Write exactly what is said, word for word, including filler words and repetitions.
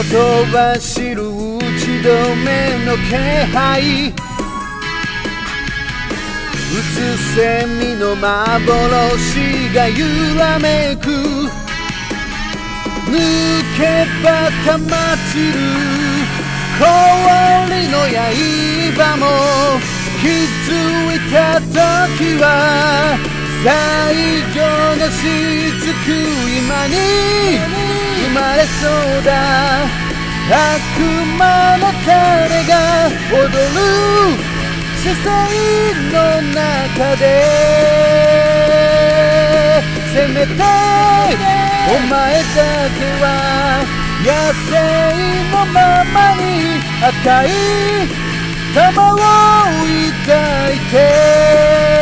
人走る打ち止めの気配、うつせみの幻が揺らめく、抜けばたまちる氷の刃も、気づいた時は最後の雫、今に生まれそうだ悪魔の種が踊る視線の中で、せめてお前だけは野生のままに赤い玉を抱いて